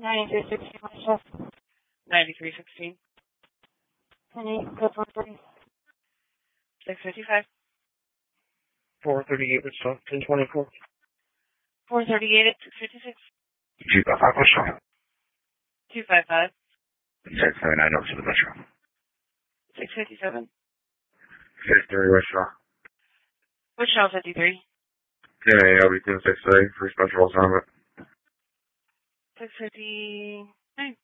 9316 West 9316. Penny, code 130. 655. 438 Wichita, 1024. 438 at 656. 255 Wichita. 255. 679 over to the Metro. 657. 53 Wichita. Wichita 53. Yeah, LB 1063 for special assignment. 659.